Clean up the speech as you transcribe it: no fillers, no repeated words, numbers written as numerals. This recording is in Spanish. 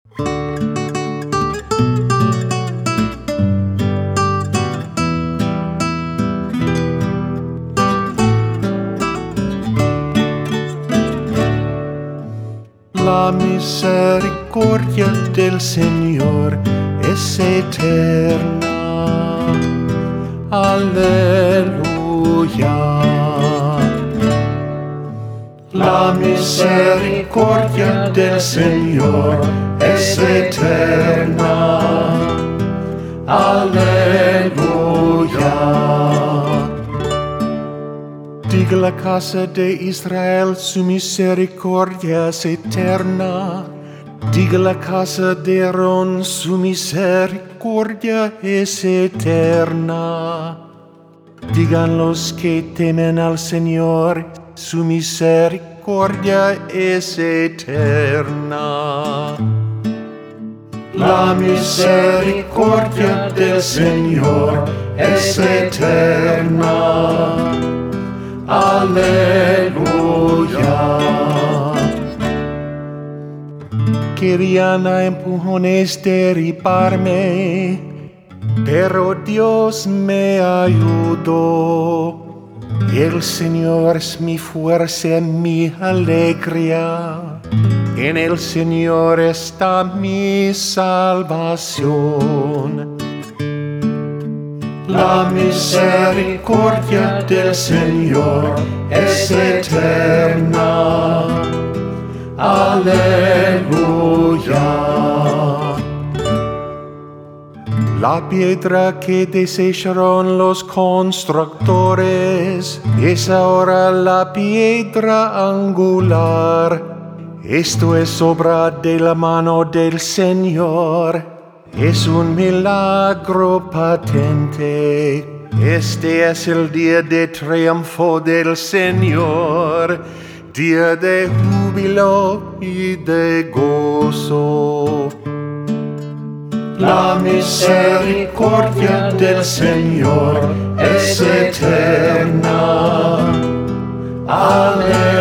La misericordia del Señor es eterna. Aleluya. La misericordia del Señor es eterna. Aleluya. Diga la casa de Israel, su misericordia es eterna. Diga la casa de Aarón, su misericordia es eterna. Digan los que temen al Señor, su misericordia es eterna. La misericordia del Señor es eterna. Aleluya. Querían a empujones derribarme, pero Dios me ayudó. El Señor es mi fuerza, mi alegría. En el Señor está mi salvación. La misericordia del Señor es eterna. Aleluya. La piedra que desecharon los constructores es ahora la piedra angular. Esto es obra de la mano del Señor. Es un milagro patente. Este es el día de triunfo del Señor, día de júbilo y de gozo. La misericordia del Señor es eterna. Aleluya.